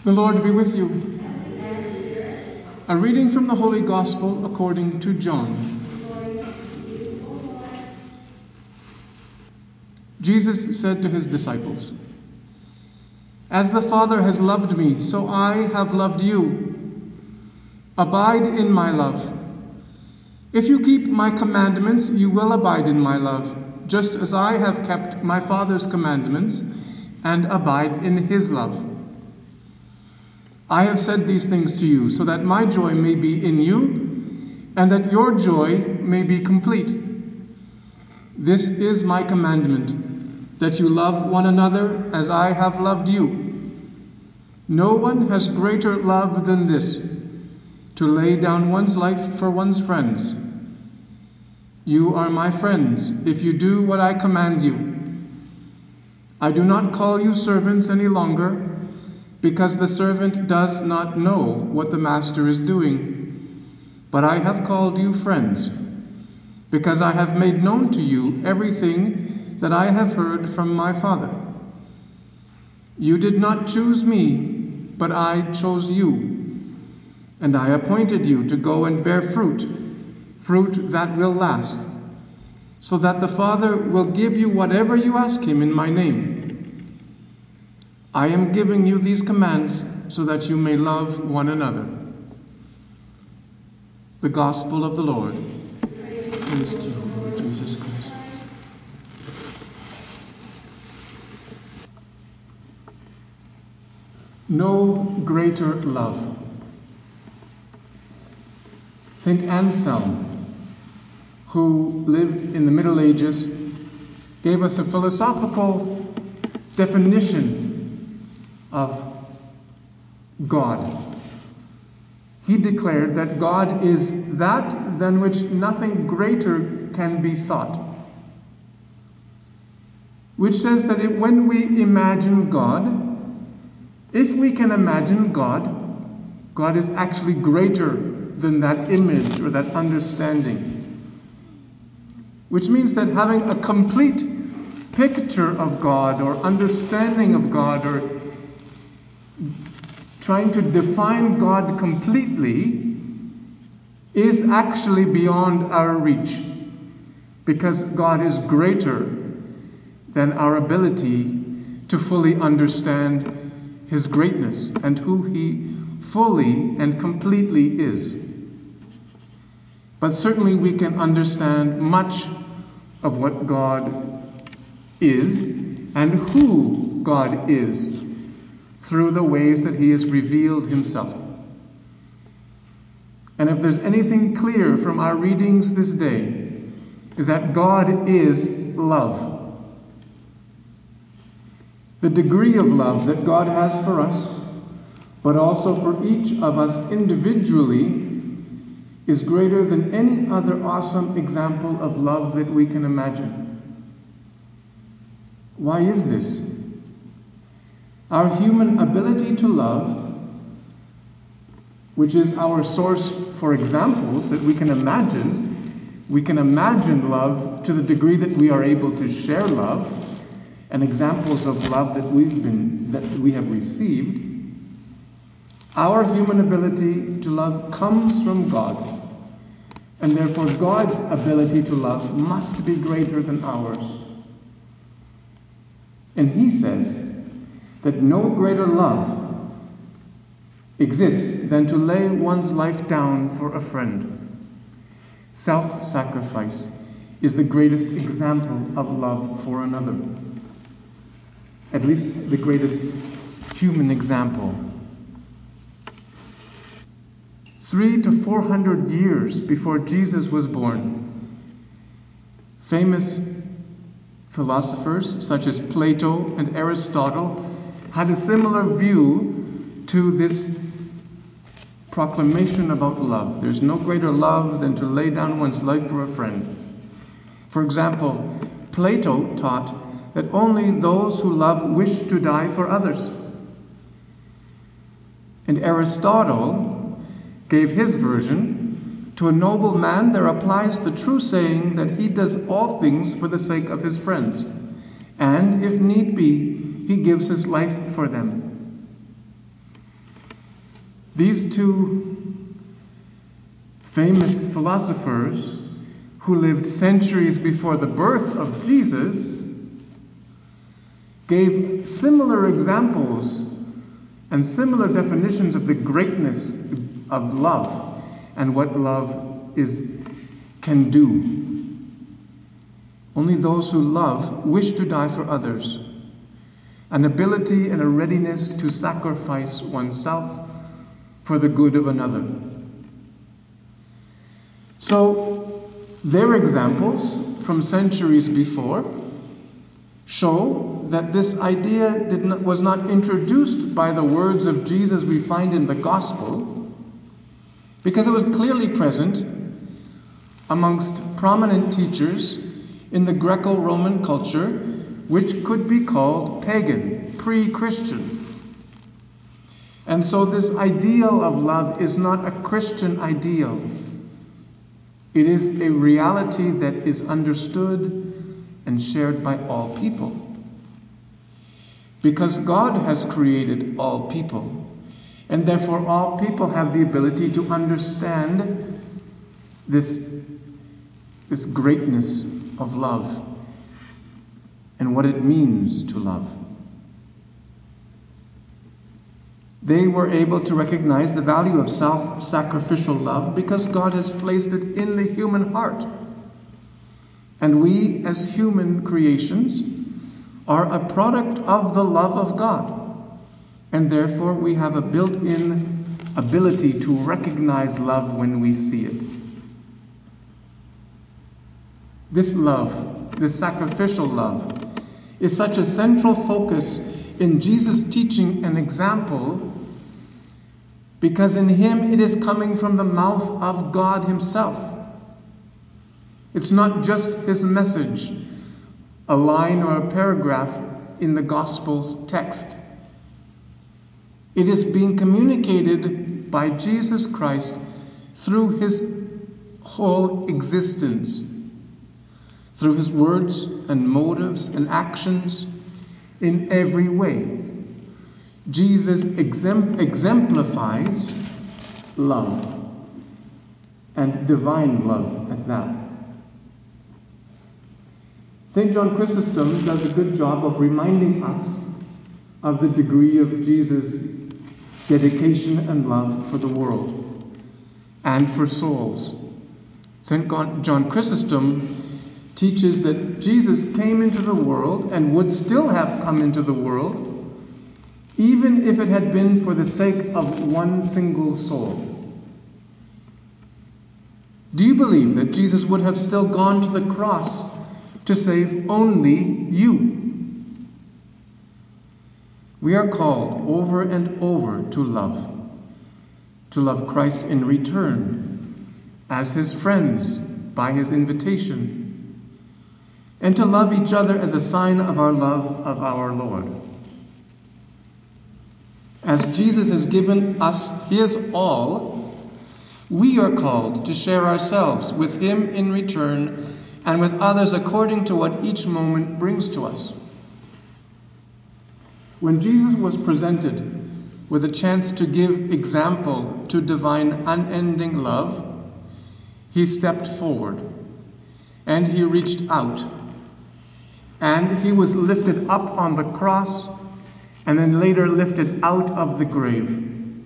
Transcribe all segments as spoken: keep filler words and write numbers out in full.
The Lord be with you. A reading from the Holy Gospel according to John. Jesus said to his disciples, "As the Father has loved me, so I have loved you. Abide in my love. If you keep my commandments, you will abide in my love, just as I have kept my Father's commandments and abide in his love. I have said these things to you so that my joy may be in you and that your joy may be complete. This is my commandment, that you love one another as I have loved you. No one has greater love than this, to lay down one's life for one's friends. You are my friends if you do what I command you. I do not call you servants any longer, because the servant does not know what the master is doing. But I have called you friends, because I have made known to you everything that I have heard from my Father. You did not choose me, but I chose you, and I appointed you to go and bear fruit, fruit that will last, so that the Father will give you whatever you ask him in my name. I am giving you these commands so that you may love one another." The Gospel of the Lord. Praise to you, Lord Jesus Christ. No greater love. Saint Anselm, who lived in the Middle Ages, gave us a philosophical definition of God. He declared that God is that than which nothing greater can be thought. Which says that it, when we imagine God, if we can imagine God, God is actually greater than that image or that understanding. Which means that having a complete picture of God or understanding of God or trying to define God completely is actually beyond our reach, because God is greater than our ability to fully understand his greatness and who he fully and completely is. But certainly we can understand much of what God is and who God is through the ways that he has revealed himself. And if there's anything clear from our readings this day, is that God is love. The degree of love that God has for us, but also for each of us individually, is greater than any other awesome example of love that we can imagine. Why is this? Our human ability to love, which is our source for examples that we can imagine, we can imagine love to the degree that we are able to share love, and examples of love that we've been that we have received. Our human ability to love comes from God, and therefore God's ability to love must be greater than ours. And he says that no greater love exists than to lay one's life down for a friend. Self-sacrifice is the greatest example of love for another. At least the greatest human example. Three to four hundred years before Jesus was born, famous philosophers such as Plato and Aristotle had a similar view to this proclamation about love. There's no greater love than to lay down one's life for a friend. For example, Plato taught that only those who love wish to die for others. And Aristotle gave his version: to a noble man there applies the true saying that he does all things for the sake of his friends, and if need be, he gives his life for them. These two famous philosophers who lived centuries before the birth of Jesus gave similar examples and similar definitions of the greatness of love and what love is can do. Only those who love wish to die for others, an ability and a readiness to sacrifice oneself for the good of another. So, their examples from centuries before show that this idea did not, was not introduced by the words of Jesus we find in the Gospel, because it was clearly present amongst prominent teachers in the Greco-Roman culture, which could be called pagan, pre-Christian. And so this ideal of love is not a Christian ideal. It is a reality that is understood and shared by all people. Because God has created all people, and therefore all people have the ability to understand this, this greatness of love and what it means to love. They were able to recognize the value of self-sacrificial love because God has placed it in the human heart. And we, as human creations, are a product of the love of God. And therefore we have a built-in ability to recognize love when we see it. This love, this sacrificial love, is such a central focus in Jesus' teaching and example, because in him it is coming from the mouth of God himself. It's not just his message, a line or a paragraph in the gospel's text. It is being communicated by Jesus Christ through his whole existence, through his words and motives and actions in every way. Jesus exempl- exemplifies love, and divine love at that. Saint John Chrysostom does a good job of reminding us of the degree of Jesus' dedication and love for the world and for souls. Saint John Chrysostom teaches that Jesus came into the world and would still have come into the world even if it had been for the sake of one single soul. Do you believe that Jesus would have still gone to the cross to save only you? We are called over and over to love, to love Christ in return, as his friends by his invitation, and to love each other as a sign of our love of our Lord. As Jesus has given us his all, we are called to share ourselves with him in return and with others according to what each moment brings to us. When Jesus was presented with a chance to give example to divine unending love, he stepped forward and he reached out, and he was lifted up on the cross and then later lifted out of the grave.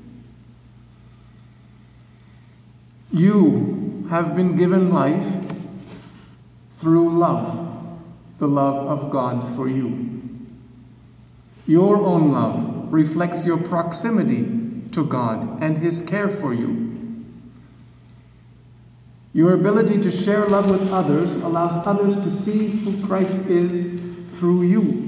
You have been given life through love, the love of God for you. Your own love reflects your proximity to God and his care for you. Your ability to share love with others allows others to see who Christ is through you.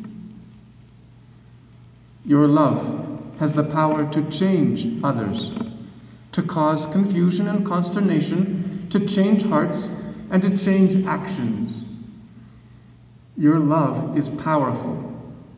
Your love has the power to change others, to cause confusion and consternation, to change hearts, and to change actions. Your love is powerful.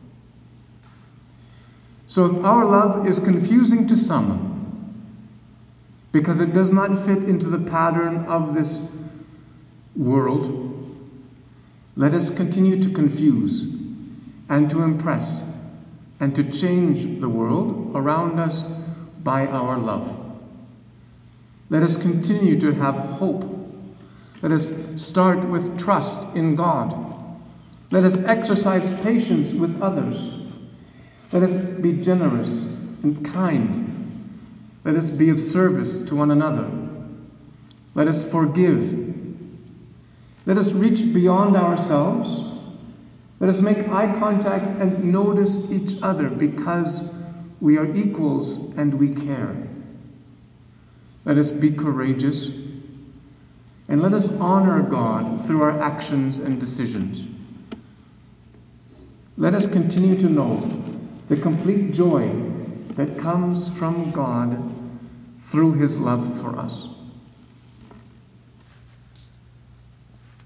So if our love is confusing to some, because it does not fit into the pattern of this world, let us continue to confuse and to impress and to change the world around us by our love. Let us continue to have hope. Let us start with trust in God. Let us exercise patience with others. Let us be generous and kind. Let us be of service to one another. Let us forgive. Let us reach beyond ourselves. Let us make eye contact and notice each other because we are equals and we care. Let us be courageous. And let us honor God through our actions and decisions. Let us continue to know the complete joy that comes from God through His love for us.